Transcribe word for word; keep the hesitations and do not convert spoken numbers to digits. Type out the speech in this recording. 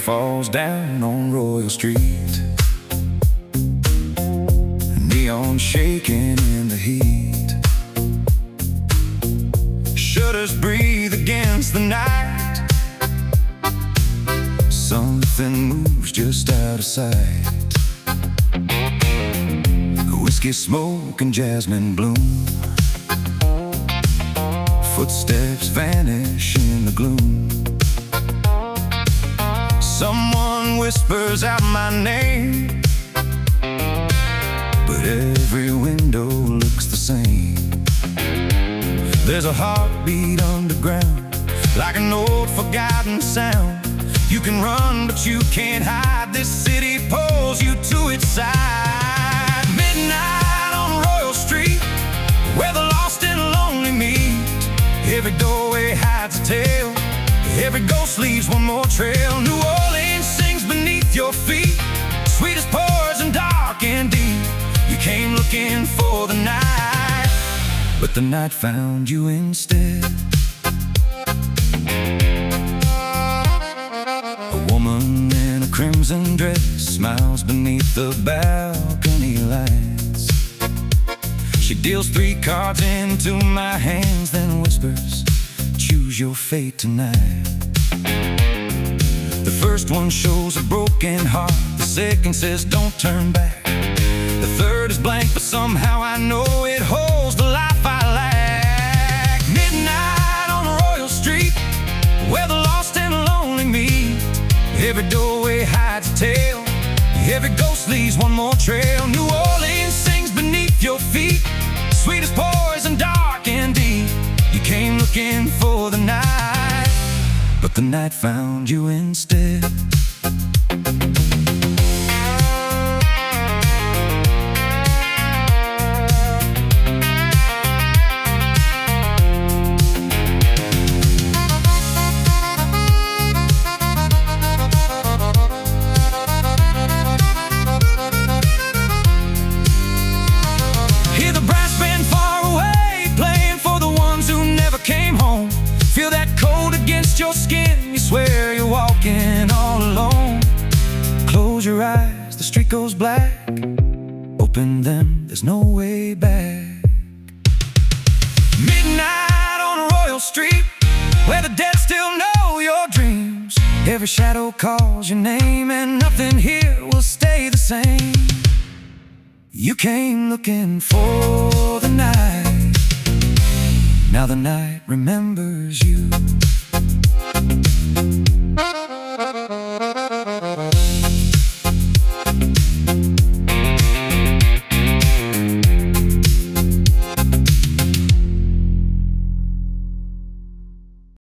falls down on Royal Street. Neon shaking in the heat. Shutters breathe against the night. Something moves just out of sight. Whiskey smoke and jasmine bloom. Footsteps vanish in the gloom. Someone whispers out my name, but every window looks the same. There's a heartbeat underground, like an old forgotten sound. You can run, but you can't hide. This city pulls you to its side. Midnight on Royal Street, where the lost and lonely meet. Every doorway hides a tale. Every ghost leaves one more trail. New Orleans sings beneath your feet, sweet as poison, dark and deep. You came looking for the night, but the night found you instead. A woman in a crimson dress smiles beneath the balcony lights. She deals three cards into my hands, then whispers, "Choose your fate tonight." The first one shows a broken heart. The second says, "Don't turn back." The third is blank, but somehow I know it holds the life I lack. Midnight on Royal Street, where the lost and lonely meet. Every doorway hides a tale. Every ghost leaves one more trail. New Orleans sings beneath your feet, sweet as poison, dark and deep. You came looking for the night, but the night found you instead. Hear the brass band far away, playing for the ones who never came home. Feel that cold against your skin. You swear you're walking all alone. Close your eyes, the street goes black. Open them, there's no way back. Midnight on Royal Street, where the dead still know your dreams. Every shadow calls your name, and nothing here will stay the same. You came looking for the night, now the night remembers you.